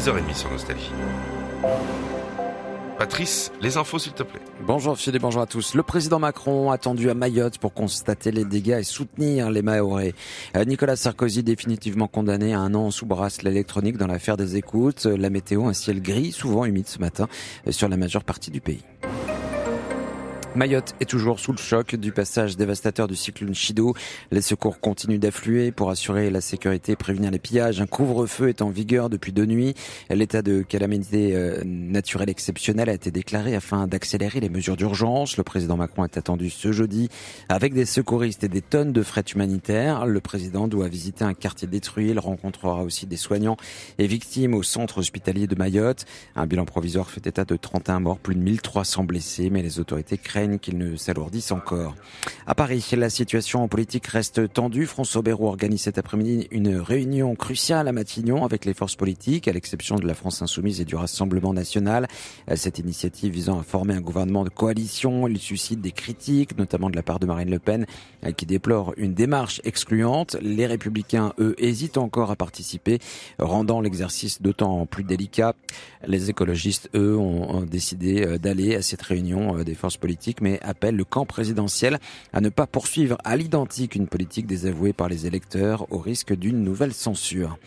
6h30 sur Nostalgie. Patrice, les infos s'il te plaît. Bonjour Philippe, bonjour à tous. Le président Macron attendu à Mayotte pour constater les dégâts et soutenir les Mahorais. Nicolas Sarkozy définitivement condamné à 1 an sous bracelet électronique dans l'affaire des écoutes. La météo, un ciel gris, souvent humide ce matin sur la majeure partie du pays. Mayotte est toujours sous le choc du passage dévastateur du cyclone Chido. Les secours continuent d'affluer pour assurer la sécurité et prévenir les pillages. Un couvre-feu est en vigueur depuis 2 nuits. L'état de calamité naturelle exceptionnelle a été déclaré afin d'accélérer les mesures d'urgence. Le président Macron est attendu ce jeudi avec des secouristes et des tonnes de fret humanitaire. Le président doit visiter un quartier détruit. Il rencontrera aussi des soignants et victimes au centre hospitalier de Mayotte. Un bilan provisoire fait état de 31 morts, plus de 1300 blessés, mais les autorités craignent qu'il ne s'alourdisse encore. À Paris, la situation politique reste tendue. François Bayrou organise cet après-midi une réunion cruciale à Matignon avec les forces politiques, à l'exception de la France Insoumise et du Rassemblement National. Cette initiative visant à former un gouvernement de coalition, il suscite des critiques, notamment de la part de Marine Le Pen, qui déplore une démarche excluante. Les Républicains, eux, hésitent encore à participer, rendant l'exercice d'autant plus délicat. Les écologistes, eux, ont décidé d'aller à cette réunion des forces politiques, mais appelle le camp présidentiel à ne pas poursuivre à l'identique une politique désavouée par les électeurs au risque d'une nouvelle censure.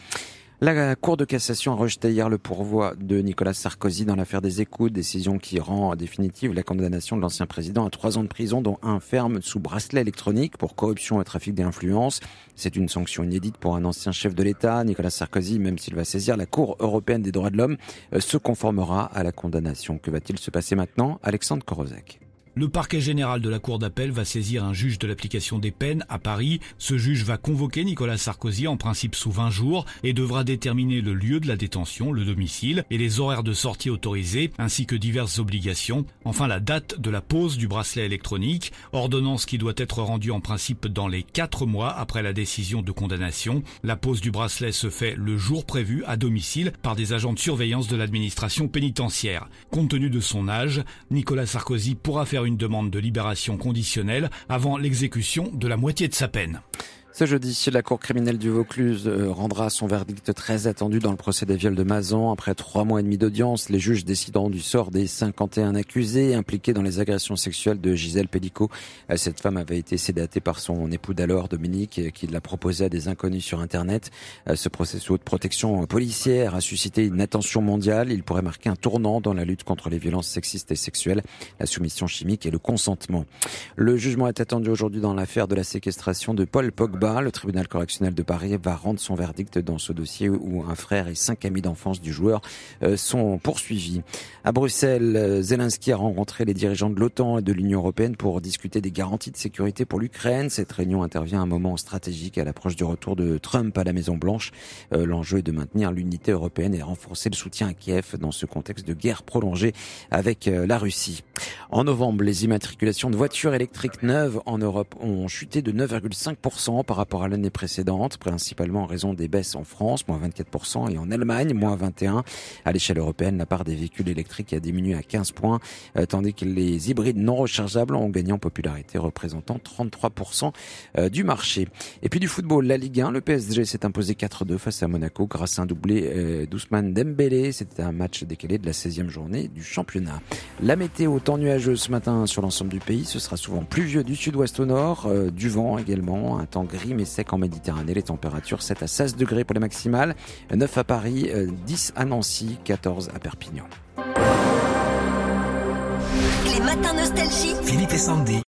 La Cour de cassation a rejeté hier le pourvoi de Nicolas Sarkozy dans l'affaire des écoutes, décision qui rend définitive la condamnation de l'ancien président à 3 ans de prison, dont 1 ferme sous bracelet électronique pour corruption et trafic d'influence. C'est une sanction inédite pour un ancien chef de l'État. Nicolas Sarkozy, même s'il va saisir la Cour européenne des droits de l'homme, se conformera à la condamnation. Que va-t-il se passer maintenant? Alexandre Korozek. Le parquet général de la Cour d'appel va saisir un juge de l'application des peines à Paris. Ce juge va convoquer Nicolas Sarkozy en principe sous 20 jours et devra déterminer le lieu de la détention, le domicile et les horaires de sortie autorisés ainsi que diverses obligations. Enfin, la date de la pose du bracelet électronique, ordonnance qui doit être rendue en principe dans les 4 mois après la décision de condamnation. La pose du bracelet se fait le jour prévu à domicile par des agents de surveillance de l'administration pénitentiaire. Compte tenu de son âge, Nicolas Sarkozy pourra faire une demande de libération conditionnelle avant l'exécution de la moitié de sa peine. Ce jeudi, la Cour criminelle du Vaucluse rendra son verdict très attendu dans le procès des viols de Mazan. Après 3 mois et demi d'audience, les juges décideront du sort des 51 accusés impliqués dans les agressions sexuelles de Gisèle Pellicot. Cette femme avait été sédatée par son époux d'alors, Dominique, qui l'a proposé à des inconnus sur Internet. Ce procès sous haute protection policière a suscité une attention mondiale. Il pourrait marquer un tournant dans la lutte contre les violences sexistes et sexuelles, la soumission chimique et le consentement. Le jugement est attendu aujourd'hui dans l'affaire de la séquestration de Paul Pogba. Le tribunal correctionnel de Paris va rendre son verdict dans ce dossier où un frère et 5 amis d'enfance du joueur sont poursuivis. À Bruxelles, Zelensky a rencontré les dirigeants de l'OTAN et de l'Union européenne pour discuter des garanties de sécurité pour l'Ukraine. Cette réunion intervient à un moment stratégique à l'approche du retour de Trump à la Maison-Blanche. L'enjeu est de maintenir l'unité européenne et renforcer le soutien à Kiev dans ce contexte de guerre prolongée avec la Russie. En novembre, les immatriculations de voitures électriques neuves en Europe ont chuté de 9,5% par rapport à l'année précédente, principalement en raison des baisses en France, moins 24%, et en Allemagne, moins 21%. À l'échelle européenne, la part des véhicules électriques a diminué à 15 points, tandis que les hybrides non rechargeables ont gagné en popularité, représentant 33% du marché. Et puis du football, la Ligue 1, le PSG s'est imposé 4-2 face à Monaco grâce à un doublé d'Ousmane Dembélé. C'était un match décalé de la 16e journée du championnat. La météo, temps nuageux ce matin sur l'ensemble du pays. Ce sera souvent pluvieux du sud-ouest au nord, du vent également, un temps gris mais sec en Méditerranée. Les températures 7 à 16 degrés pour les maximales, 9 à Paris, 10 à Nancy, 14 à Perpignan. Les matins nostalgie. Philippe et Sandy.